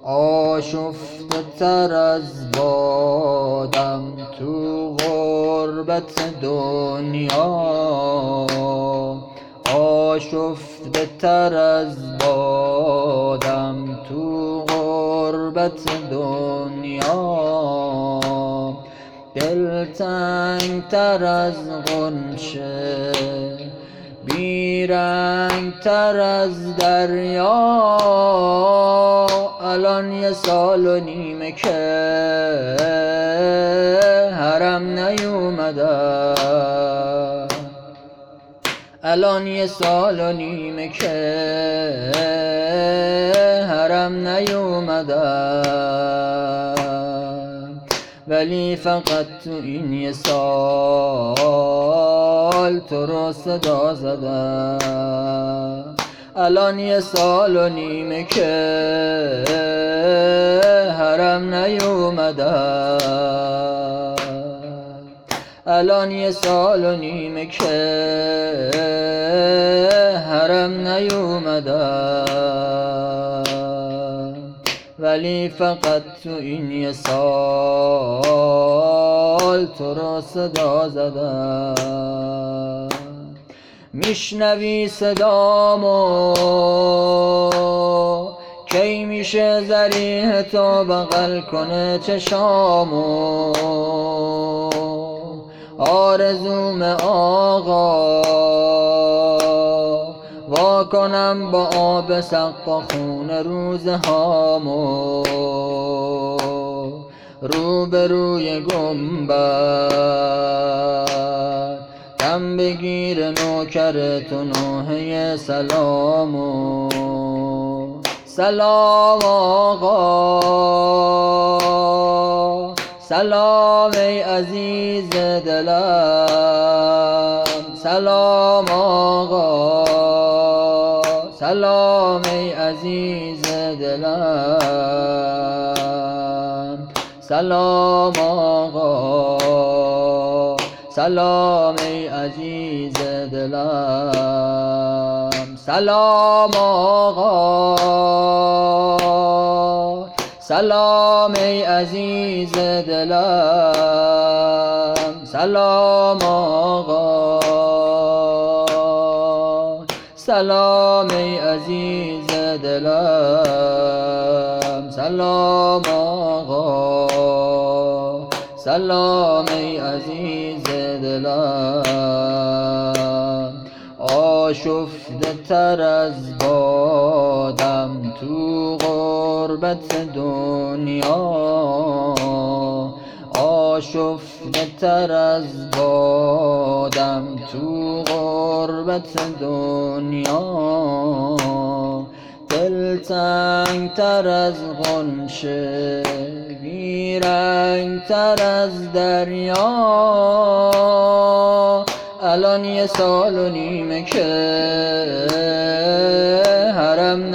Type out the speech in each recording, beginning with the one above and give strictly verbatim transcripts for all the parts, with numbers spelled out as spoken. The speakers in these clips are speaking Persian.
آشفته تر از بادم تو غربت دنیا، آشفته تر از بادم تو غربت دنیا، دلتنگ تر از غنچه بیرنگ تر از دریا، الان یه سال و نیمه که حرم نیومدم، الان یه سال و نیمه که حرم نیومدم، ولی فقط تو این یه سال تو رو صدا زدم. الان یه سال و نیمه که حرم نیومدم، الان یه سال و نیمه که حرم نیومدم، ولی فقط تو این یه سال تو رو صدا زدم. میشنوی صدامو کی میشه ذریح تو بغل کنه چشامو، آرزوم آقا وا کنم با آب سقا خون روزهامو، روبروی گنبد دم بگیر نوکر تو نوحه سلامو. سلام آقا، سلام ای عزیز دلم، سلام آقا، سلام ای عزیز دلم، سلام آقا، سلام ای عزیز دلم، سلام آقا، سلام ای عزیز دلم، سلام آقا، سلام ای عزیز دلم، سلام آقا، سلام ای عزیز دلم. آشفته تر از بادم تو غربت دنیا، آشفته تر از بادم تو غربت دنیا، دلتنگ تر از غنچه بیرنگ تر از دریا، الان یه سال و نیمه که حرم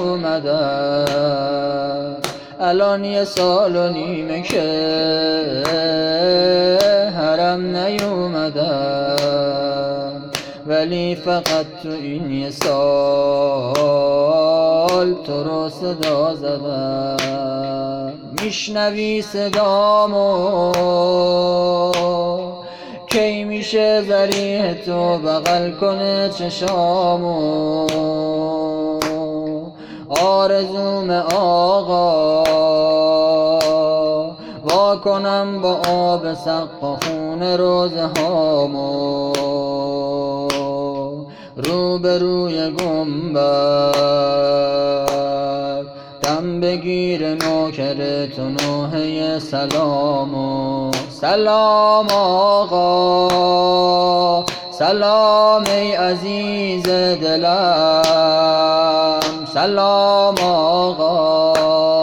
نیومدم، الان یه سال و نیمه که حرم نیومدم، ولی فقط تو این یه سال تو رو صدا زدم. میشنوی صدامو کی میشه ذریح تو بغل کنه چشامو، آرزوم آقا وا کنم با آب سقا خون روزهامو، روبروی گنبد دم بگیر نوکر تو نوحه سلامو. سلام آقا، سلام ای عزیز دلم، سلام آقا،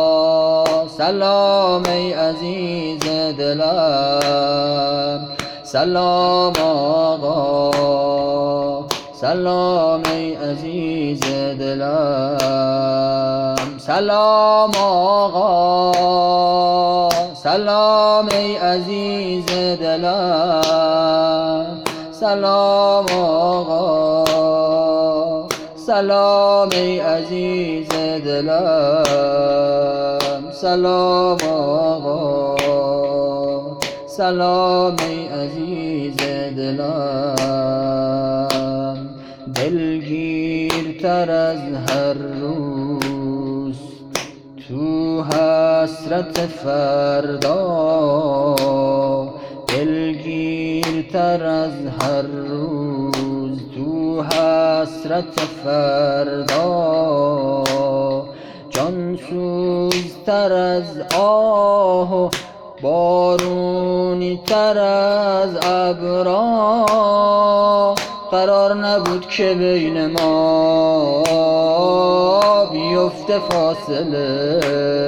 سلام ای عزیز دلم، سلام آقا، سلام ای عزیز دلم، سلام آقا، سلام ای عزیز دلم، سلام آقا، سلام ای عزیز دلم. سلام آقا، سلام ای عزیز دلم، دلگیرتر از هر روز تو حسرت فردا، دلگیرتر از هر روز تو حسرت فردا، جان سوزتر از آه و بارونی تر از ابرا، قرار نبود که بین ما بیفته فاصله،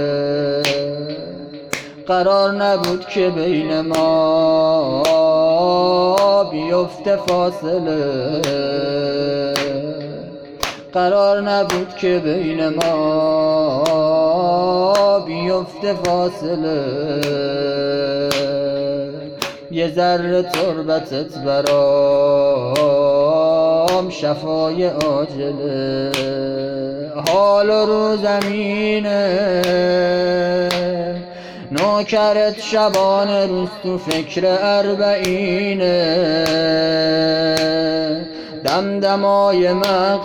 قرار نبود که بین ما بیفته فاصله، قرار نبود که بین ما بیفته فاصله، یه ذره تربتت برام شفای عاجله، حال رو زمینه نوکرت شبانه روز تو فکر اربعینه، دمدمای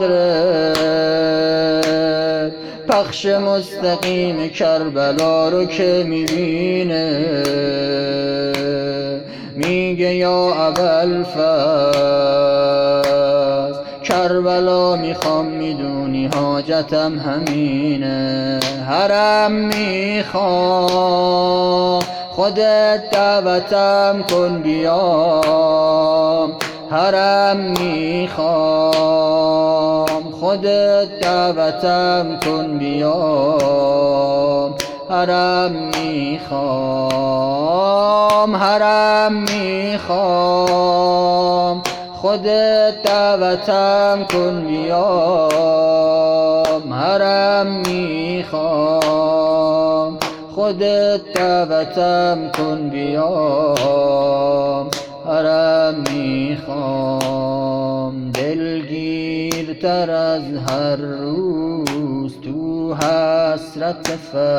مغرب پخش مستقیم کربلا رو که میبینه، میگه یا ابوالفضل کربلا میخوام میدونی حاجتم همینه، حرم میخوام خودت دعوتم کن بیام، حرم میخوام خودت دعوتم کن بیام، حرم میخوام حرم میخوام خودت دعوتم کن بیام، حرم میخوام خودت دعوتم کن بیام، حرم میخوام دلگیرتر از هر روز تو حسرت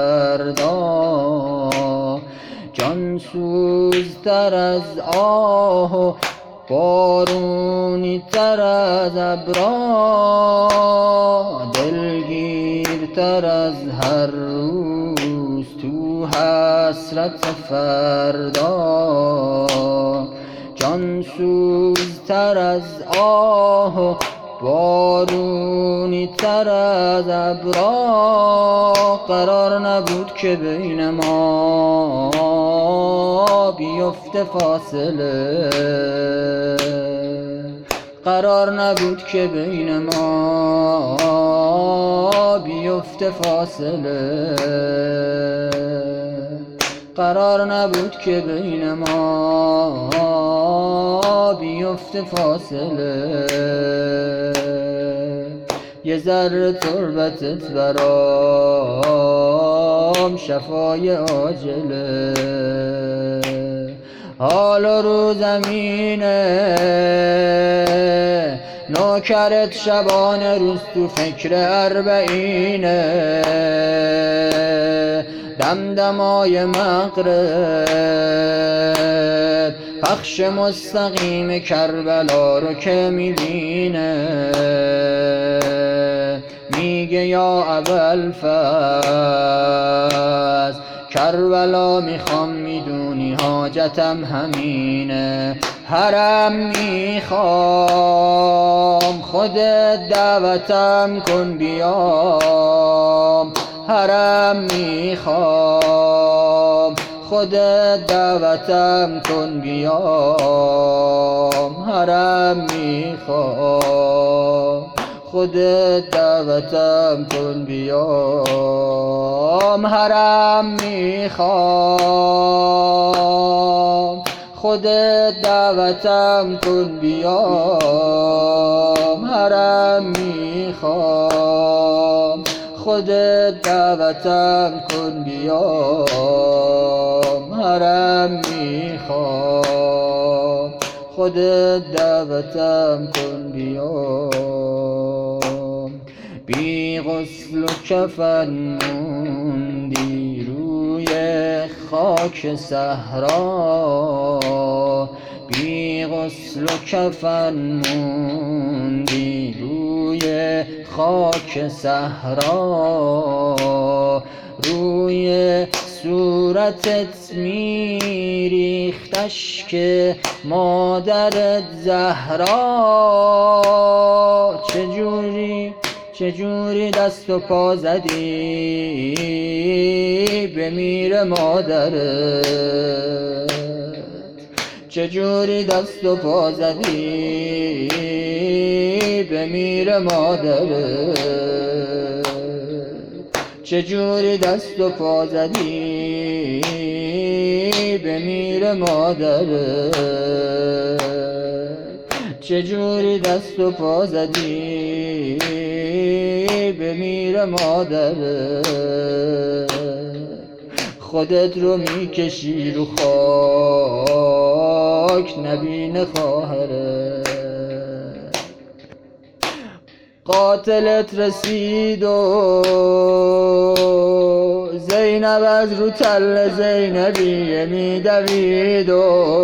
فردا، جان سوزتر از آه و بارونی تر از ابرا، دلگیرتر از هر روز تو حسرت فردا، جان سوزتر از آه و بارونی تر از ابرا، قرار نبود که بین ما بیفته فاصله، قرار نبود که بین ما بیفته فاصله، قرار نبود که بین ما بیفته فاصله، یه ذره تربتت برام شفای عاجله، حال رو زمینه نوکرت شبانه روز تو فکر اربعینه، دمدمای مغرب پخش مستقیم کربلا رو که میبینه، میگه یا ابوالفضل کربلا میخوام میدونی حاجتم همینه، حرم میخوام خودت دعوتم کن بیام، حرم میخوام خودت دعوتم کن بیام، حرم میخوام خودت دعوتم کن بیام، حرم میخوام خودت دعوتم کن بیام، حرم میخوام خودت دعوتم کن بیام، حرم میخوام خودت دعوتم کن بیام، بی غسل و کفن موندی رو خاک صحرا، بی غسل و کفن موندی روی خاک صحرا، روی صورتت میریختش که مادرت زهرا، چجوری چجوری دست و پا زدی بمیره مادرت، چجوری دست و پا زدی بمیره مادرت، چجوری دست و پا زدی بمیره مادرت، چجوری دست و پا زدی بمیره مادرت، خودت رو میکشی رو خاک نبینه خواهرت، قاتلت رسید و زینب از رو تل زینبیه میدوید و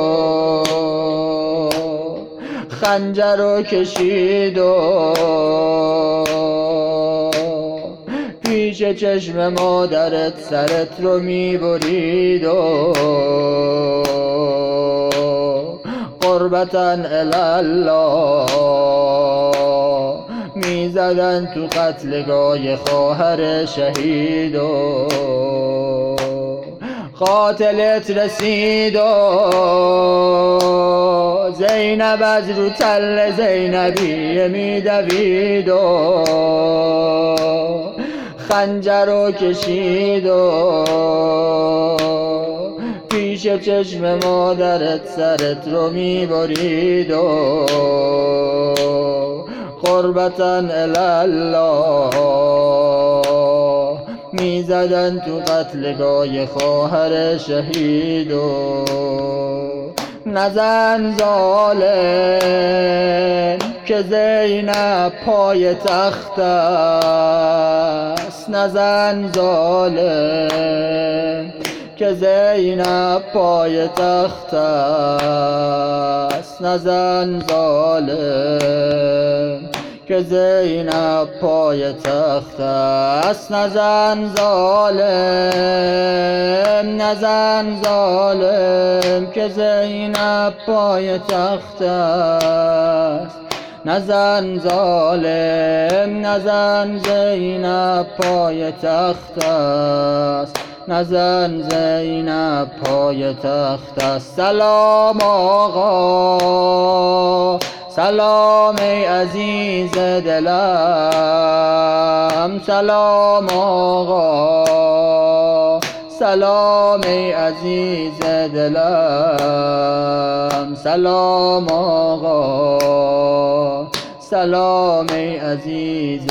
خنجر رو کشید و پیش چشم مادرت سرت رو میبرید و قربتاً الالله میزدن تو قتلگاه خواهر شهید و قاتلت رسید و زینب از رو تل زینبیه میدوید و خنجر رو کشید و پیش چشم مادرت سرت رو میبرید و قربتاً الالله میزدن تو قتلگاه خواهر شهید و نزن ظالم که زینب پای تخت است، نزن ظالم که زینب پای تخت است، نزن ظالم که زینب پای تخت است، نزن ظالم نزن ظالم که زینب پای تخت است، نزن ظالم نزن زینب پای تخت است، نزن زینب پای تخت است. سلام آقا سلام ای عزیز دلم، سلام آقا سلام ای عزیز دلم، سلام آقا سلام ای عزیز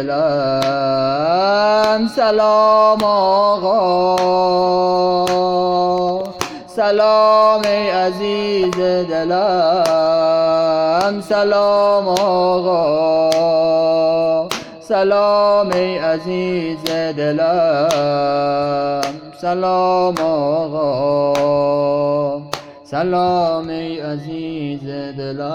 دلم، سلام آقا سلام ای عزیز دلم، سلام آقا سلام ای عزیز دلم، سلام آقا سلام ای عزیز دلم.